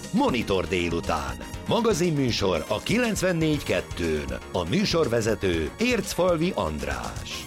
Monitor délután. Magazinműsor a 94.2-n. A műsorvezető Ércfalvi András.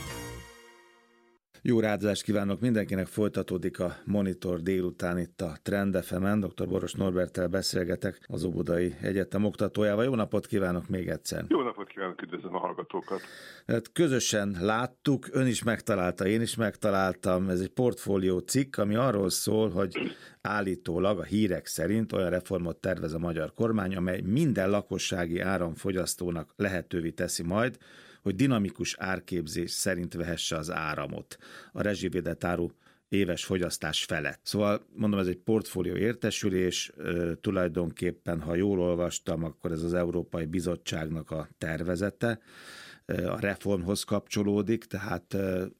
Jó rádiózást kívánok mindenkinek, folytatódik a Monitor délután itt a Trend FM-en. Dr. Boros Norberttel beszélgetek, az Óbudai Egyetem oktatójával. Jó napot kívánok még egyszer! Jó napot kívánok, üdvözlöm a hallgatókat! Hát közösen láttuk, ön is megtalálta, én is megtaláltam, ez egy portfólió cikk, ami arról szól, hogy állítólag a hírek szerint olyan reformot tervez a magyar kormány, amely minden lakossági áramfogyasztónak lehetővé teszi majd, hogy dinamikus árképzés szerint vehesse az áramot a rezsivédett áru éves fogyasztás felett. Szóval mondom, ez egy portfólió értesülés, tulajdonképpen, ha jól olvastam, akkor ez az Európai Bizottságnak a tervezete, a reformhoz kapcsolódik, tehát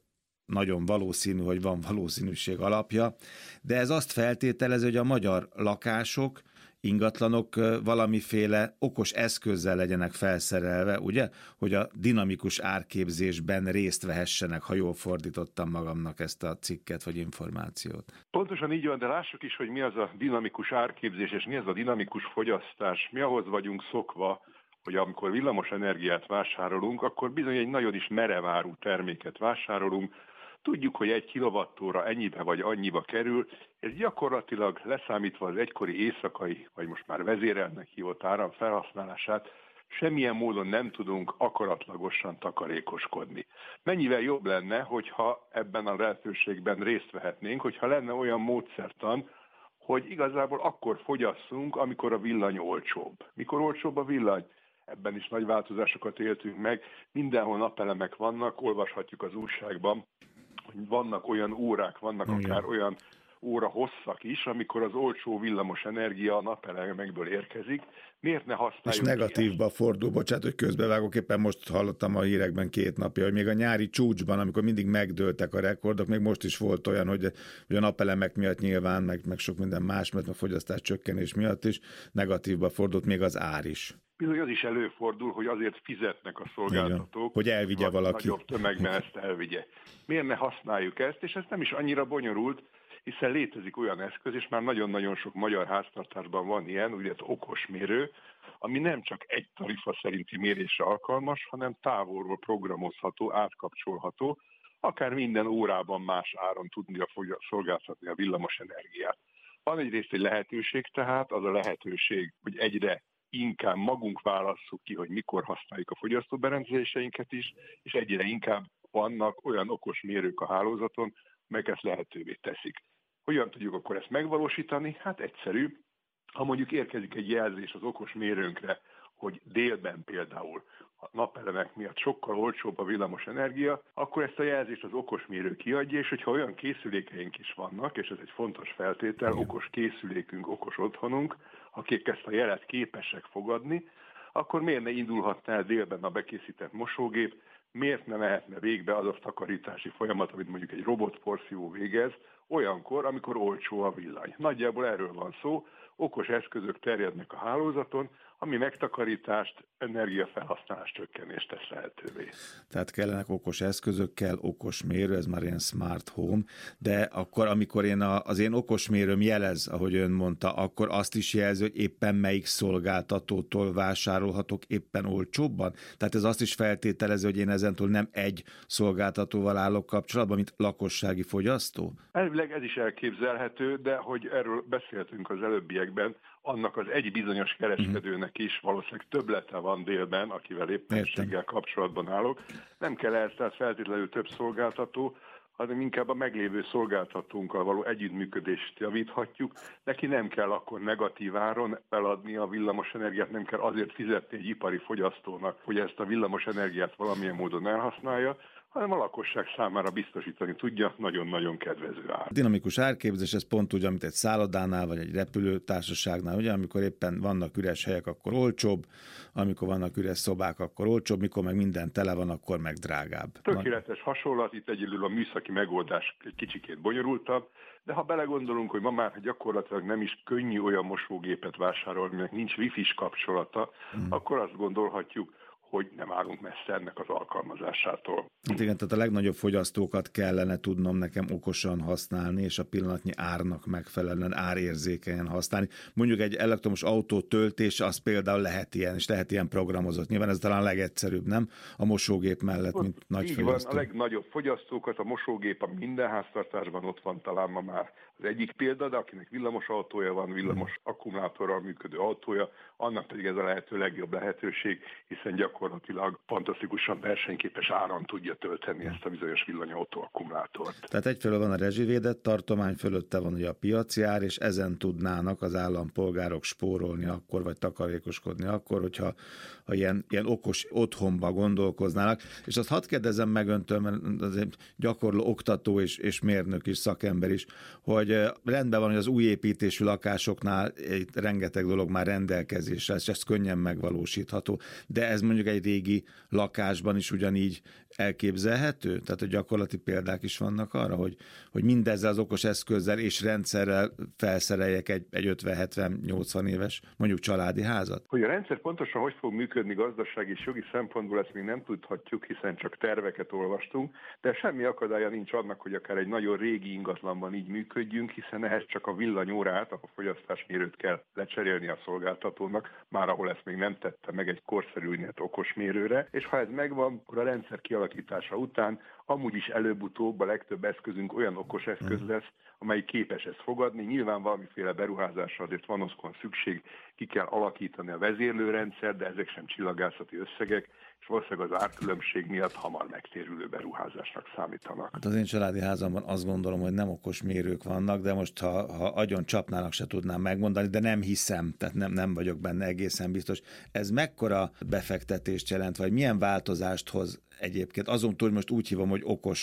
nagyon valószínű, hogy van valószínűség alapja, de ez azt feltételezi, hogy a magyar lakások, ingatlanok valamiféle okos eszközzel legyenek felszerelve, ugye, hogy a dinamikus árképzésben részt vehessenek, ha jól fordítottam magamnak ezt a cikket vagy információt. Pontosan így van, de lássuk is, hogy mi az a dinamikus árképzés, és mi az a dinamikus fogyasztás. Mi ahhoz vagyunk szokva, hogy amikor villamos energiát vásárolunk, akkor bizony egy nagyon is merevárú terméket vásárolunk. Tudjuk, hogy 1 kilowattóra ennyibe vagy annyiba kerül, és gyakorlatilag leszámítva az egykori éjszakai, vagy most már vezéreltnek hívott áram felhasználását, semmilyen módon nem tudunk akaratlagosan takarékoskodni. Mennyivel jobb lenne, hogyha ebben a lehetőségben részt vehetnénk, hogyha lenne olyan módszertan, hogy igazából akkor fogyasszunk, amikor a villany olcsóbb. Mikor olcsóbb a villany? Ebben is nagy változásokat éltünk meg. Mindenhol napelemek vannak, olvashatjuk az újságban, hogy vannak olyan órák, vannak akár olyan óra hosszak is, amikor az olcsó villamos energia a napelemekből érkezik. Miért ne használjuk? És negatívba fordul, bocsánat, hogy közbevágok, éppen most hallottam a hírekben 2 napja, hogy még a nyári csúcsban, amikor mindig megdőltek a rekordok, még most is volt olyan, hogy a napelemek miatt nyilván, meg sok minden más, mert a fogyasztás csökkenés miatt is negatívba fordult még az ár is. Bizony az is előfordul, hogy azért fizetnek a szolgáltatók, hogy elvigye valaki. Nagyobb tömegben ezt elvigye. Miért ne használjuk ezt? És ez nem is annyira bonyolult, hiszen létezik olyan eszköz, és már nagyon-nagyon sok magyar háztartásban van ilyen, ugye az okosmérő, ami nem csak egy tarifa szerinti mérésre alkalmas, hanem távolról programozható, átkapcsolható, akár minden órában más áron tudnia szolgáltatni a villamos energiát. Van egyrészt egy lehetőség tehát, az a lehetőség, hogy egyre inkább magunk válasszuk ki, hogy mikor használjuk a fogyasztóberendezéseinket is, és egyre inkább vannak olyan okos mérők a hálózaton, melyek ezt lehetővé teszik. Hogyan tudjuk akkor ezt megvalósítani? Hát egyszerű. Ha mondjuk érkezik egy jelzés az okos mérőnkre, hogy délben például a napelemek miatt sokkal olcsóbb a villamos energia, akkor ezt a jelzést az okosmérő kiadja, és hogyha olyan készülékeink is vannak, és ez egy fontos feltétel, okos készülékünk, okos otthonunk, akik ezt a jelet képesek fogadni, akkor miért ne indulhatna el délben a bekészített mosógép, miért ne mehetne végbe az a takarítási folyamat, amit mondjuk egy robotporszívó végez, olyankor, amikor olcsó a villany. Nagyjából erről van szó, okos eszközök terjednek a hálózaton, ami megtakarítást, energiafelhasználás csökkenést tesz lehetővé. Tehát kellenek okos eszközök, kell okos mérő, ez már ilyen smart home, de akkor, amikor az én okos mérőm jelez, ahogy ön mondta, akkor azt is jelzi, hogy éppen melyik szolgáltatótól vásárolhatok éppen olcsóbban? Tehát ez azt is feltételezi, hogy én ezentúl nem egy szolgáltatóval állok kapcsolatban, mint lakossági fogyasztó? Elvileg ez is elképzelhető, de hogy erről beszéltünk az előbbiekben, annak az egy bizonyos kereskedőnek is valószínűleg többlete van délben, akivel éppenséggel kapcsolatban állok. Nem kell ehhez tehát feltétlenül több szolgáltató, hanem inkább a meglévő szolgáltatónkkal való együttműködést javíthatjuk. Neki nem kell akkor negatív áron eladni a villamos energiát, nem kell azért fizetni egy ipari fogyasztónak, hogy ezt a villamos energiát valamilyen módon elhasználja, hanem a lakosság számára biztosítani tudja nagyon-nagyon kedvező ár. Dinamikus árképzés, ez pont úgy, amit egy szállodánál, vagy egy repülőtársaságnál, ugye, amikor éppen vannak üres helyek, akkor olcsóbb, amikor vannak üres szobák, akkor olcsóbb, mikor meg minden tele van, akkor meg drágább. Tökéletes hasonlat, itt egyedül a műszaki megoldás egy kicsikét bonyolultabb, de ha belegondolunk, hogy ma már gyakorlatilag nem is könnyű olyan mosógépet vásárolni, aminek nincs wifi-s kapcsolata, akkor azt gondolhatjuk, hogy nem állunk messze ennek az alkalmazásától. Igen, tehát a legnagyobb fogyasztókat kellene tudnom nekem okosan használni, és a pillanatnyi árnak megfelelően árérzékenyen használni. Mondjuk egy elektromos autó töltés, az például lehet ilyen, és lehet ilyen programozott. Nyilván ez talán a legegyszerűbb, nem? A mosógép mellett, mint nagy fogyasztó. Van, a legnagyobb fogyasztókat, a mosógép a minden háztartásban ott van talán ma már az egyik példa, de akinek villamos autója van, villamos akkumulátorral működő autója, annak pedig ez a lehető legjobb lehetőség, hiszen gyakorlatilag fantasztikusan versenyképes áron tudja tölteni ezt a bizonyos villanyautó akkumulátort. Tehát egyfelől van a rezsivédett tartomány, fölötte van ugye a piaci ár, és ezen tudnának az állampolgárok spórolni akkor, vagy takarékoskodni akkor, hogyha ilyen okos otthonba gondolkoznának. És azt hadd kérdezem meg öntől, mert azért gyakorló oktató és mérnök is, szakember is, hogy rendben van, hogy az új építésű lakásoknál itt rengeteg dolog már rendelkezésre, és ez könnyen megvalósítható. De ez mondjuk egy régi lakásban is ugyanígy elképzelhető? Tehát a gyakorlati példák is vannak arra, hogy mindezzel az okos eszközzel és rendszerrel felszereljek egy 50-70-80 éves, mondjuk családi házat? Hogy a rendszer pontosan hogy fog működni gazdasági és jogi szempontból, ezt még nem tudhatjuk, hiszen csak terveket olvastunk, de semmi akadálya nincs annak, hogy akár egy nagyon régi ingatlanban így működjünk, hiszen ehhez csak a villanyórát, a fogyasztásmérőt kell lecserélni a szolgáltatónak, már ahol ezt még nem tette meg egy korszerű úgynevezett okos mérőre, és ha ez megvan, akkor a rendszer kialakítása után amúgy is előbb-utóbb a legtöbb eszközünk olyan okos eszköz lesz, amely képes ezt fogadni. Nyilván valamiféle beruházásra azért van oszkon szükség, ki kell alakítani a vezérlőrendszer, de ezek sem csillagászati összegek, és valószínűleg az árkülönbség miatt hamar megtérülő beruházásnak számítanak. Hát az én családi házamban azt gondolom, hogy nem okos mérők vannak, de most ha agyon csapnának, se tudnám megmondani, de nem hiszem, tehát nem vagyok benne egészen biztos. Ez mekkora befektetést jelent, vagy milyen változást hoz egyébként? Azon túl, hogy most úgy hívom, hogy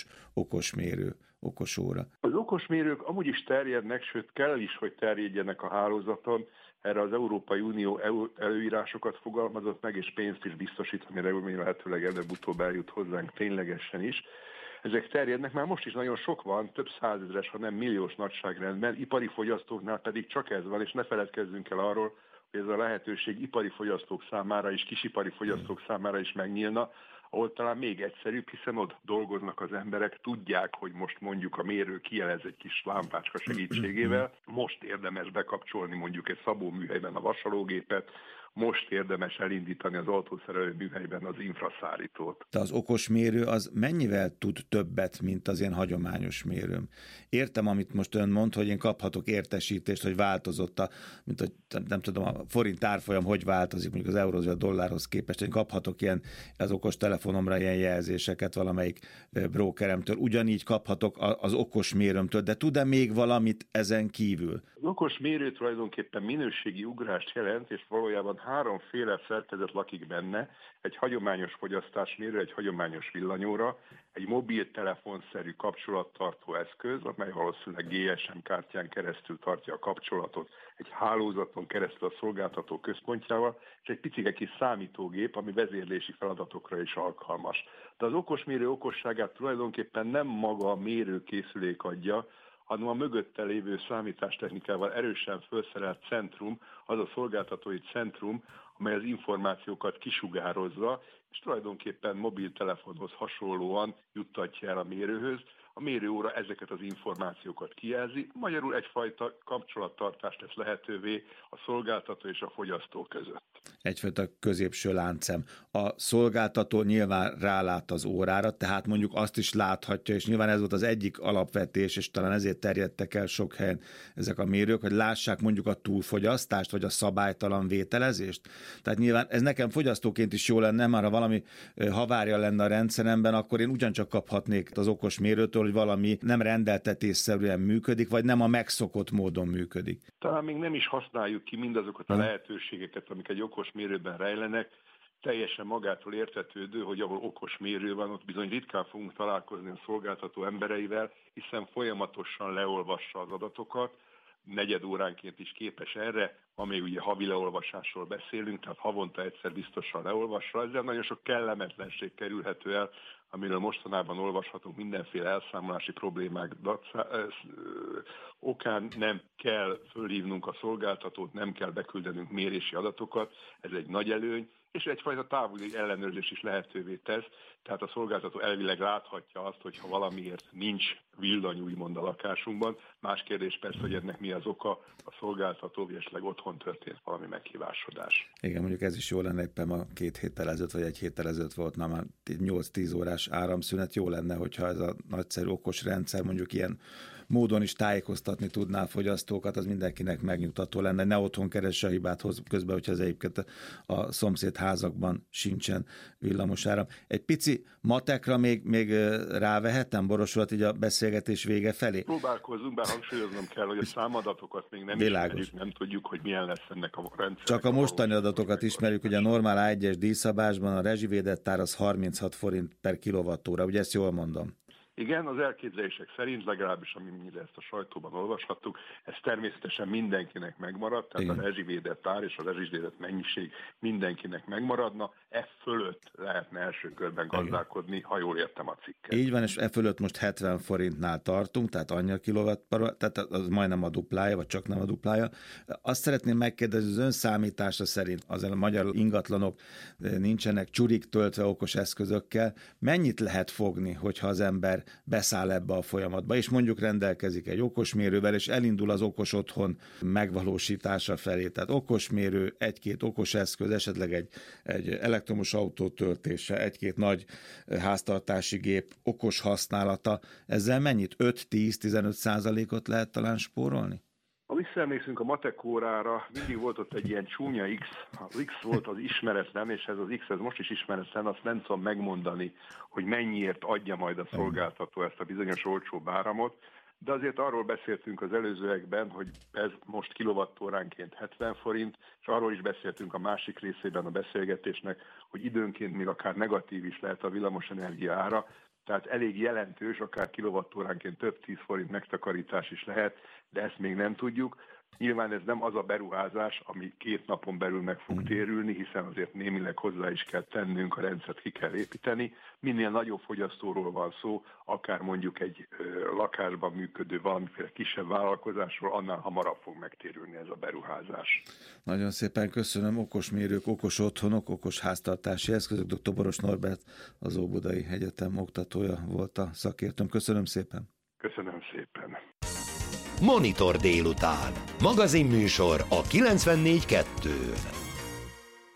okos mérő, okos óra. Az okos mérők amúgy is terjednek, sőt kell is, hogy terjedjenek a hálózaton. Erre az Európai Unió előírásokat fogalmazott meg, és pénzt is biztosít, ami remélhetőleg előbb-utóbb eljut hozzánk ténylegesen is. Ezek terjednek, már most is nagyon sok van, több százezres, ha nem milliós nagyságrendben, ipari fogyasztóknál pedig csak ez van, és ne feledkezzünk el arról, hogy ez a lehetőség ipari fogyasztók számára és kisipari fogyasztók számára is megnyílna, ahol talán még egyszerűbb, hiszen ott dolgoznak az emberek, tudják, hogy most mondjuk a mérő kijelez egy kis lámpácska segítségével, most érdemes bekapcsolni mondjuk egy szabóműhelyben a vasalógépet, most érdemes elindítani az autószerelő műhelyben az infraszállítót. De az okos mérő az mennyivel tud többet, mint az én hagyományos mérőm? Értem, amit most ön mond, hogy én kaphatok értesítést, hogy változott mint hogy nem tudom, a forint árfolyam hogy változik, mondjuk az euróhoz vagy a dollárhoz képest. Én kaphatok ilyen az okos telefonomra ilyen jelzéseket valamelyik brókeremtől. Ugyanígy kaphatok az okos mérőmtől, de tud-e még valamit ezen kívül? Az okos mérő tulajdonképpen minőségi ugrást jelent, és valójában háromféle szerkezet lakik benne, egy hagyományos fogyasztásmérő, egy hagyományos villanyóra, egy mobiltelefonszerű kapcsolattartó eszköz, amely valószínűleg GSM kártyán keresztül tartja a kapcsolatot, egy hálózaton keresztül a szolgáltató központjával, és egy picike kis számítógép, ami vezérlési feladatokra is alkalmas. De az okosmérő okosságát tulajdonképpen nem maga a mérőkészülék adja, hanem a mögötte lévő számítástechnikával erősen felszerelt centrum, az a szolgáltatói centrum, amely az információkat kisugározza, és tulajdonképpen mobiltelefonhoz hasonlóan juttatja el a mérőhöz. A mérőóra ezeket az információkat kijelzi, magyarul egyfajta kapcsolattartást tesz lehetővé a szolgáltató és a fogyasztó között. Egyfajta középső láncszem. A szolgáltató nyilván rálát az órára, tehát mondjuk azt is láthatja, és nyilván ez volt az egyik alapvetés, és talán ezért terjedtek el sok helyen ezek a mérők, hogy lássák mondjuk a túlfogyasztást, vagy a szabálytalan vételezést. Tehát nyilván ez nekem fogyasztóként is jó lenne, már ha valami havárja lenne a rendszeremben, akkor én ugyancsak kaphatnék az okos mérőtől, hogy valami nem rendeltetésszerűen működik, vagy nem a megszokott módon működik. Talán még nem is használjuk ki mindazokat a lehetőségeket, amik egy okos mérőben rejlenek. Teljesen magától értetődő, hogy ahol okos mérő van, ott bizony ritkán fogunk találkozni a szolgáltató embereivel, hiszen folyamatosan leolvassa az adatokat, negyed óránként is képes erre, amíg ugye havi leolvasásról beszélünk, tehát havonta egyszer biztosan leolvassa, ezzel nagyon sok kellemetlenség kerülhető el, amiről mostanában olvashatunk mindenféle elszámolási problémák okán, nem kell fölhívnunk a szolgáltatót, nem kell beküldenünk mérési adatokat, ez egy nagy előny, és egyfajta távoli ellenőrzés is lehetővé tesz, tehát a szolgáltató elvileg láthatja azt, hogyha valamiért nincs villany úgymond a lakásunkban. Más kérdés persze, hogy ennek mi az oka, a szolgáltató esetleg otthon történt valami meghibásodás. Igen, mondjuk ez is jó lenne, éppen ma 2 héttel ezelőtt, vagy 1 héttel ezelőtt volt már 8-10 órás áramszünet. Jó lenne, hogyha ez a nagyszerű okos rendszer mondjuk ilyen módon is tájékoztatni tudná a fogyasztókat, az mindenkinek megnyugtató lenne. Ne otthon keresse a hibát közben, hogyha az egyébként a szomszéd házakban sincsen villamosáram. Egy pici matekra még rávehetem, Borosulat, így a beszélgetés vége felé? Próbálkozzunk, bár hangsúlyoznom kell, hogy a számadatokat még nem ismerjük, nem tudjuk, hogy milyen lesz ennek a rendszer. Csak a mostani adatokat ismerjük, hogy a normál A1-es díjszabásban a rezsivédett ár az 36 forint per kilowattóra, ugye ezt jól mondom? Igen, az elképzelések szerint, legalábbis amennyire ezt a sajtóban olvashattuk, ez természetesen mindenkinek megmaradt, tehát igen. A rezsivédett ár és a rezsivédett mennyiség mindenkinek megmaradna, fölött lehetne első körben gazdálkodni, igen. Ha jól értem a cikket. Így van, és fölött most 70 forintnál tartunk, tehát annyi a kilowattpar, tehát az majdnem a duplája, vagy csak nem a duplája. Azt szeretném megkérdezni, az ön számítása szerint azért a magyar ingatlanok nincsenek csurik töltve okos eszközökkel, mennyit lehet fogni, hogyha az ember beszáll ebbe a folyamatba, és mondjuk rendelkezik egy okosmérővel, és elindul az okos otthon megvalósítása felé. Tehát okosmérő, 1-2 okos eszköz, esetleg egy elektromos autó töltése, 1-2 nagy háztartási gép okos használata. Ezzel mennyit? 5-10-15%-ot lehet talán spórolni? Ha visszaemlékszünk a matek órára, mindig volt ott egy ilyen csúnya X. Az X volt az ismeretlen, és ez az X ez most is ismeretlen, azt nem tudom megmondani, hogy mennyiért adja majd a szolgáltató ezt a bizonyos olcsóbb áramot, de azért arról beszéltünk az előzőekben, hogy ez most kilowattóránként 70 forint, és arról is beszéltünk a másik részében a beszélgetésnek, hogy időnként még akár negatív is lehet a villamosenergia ára, tehát elég jelentős, akár kilowattóránként több 10 forint megtakarítás is lehet, de ezt még nem tudjuk. Nyilván ez nem az a beruházás, ami 2 napon belül meg fog térülni, hiszen azért némileg hozzá is kell tennünk, a rendszert ki kell építeni. Minél nagyobb fogyasztóról van szó, akár mondjuk egy lakásban működő valamiféle kisebb vállalkozásról, annál hamarabb fog megtérülni ez a beruházás. Nagyon szépen köszönöm. Okosmérők, okos otthonok, okos háztartási eszközök. Dr. Boros Norbert, az Óbudai Egyetem oktatója volt a szakértőm. Köszönöm szépen. Köszönöm szépen. Monitor délután. Magazinműsor a 94.2-n.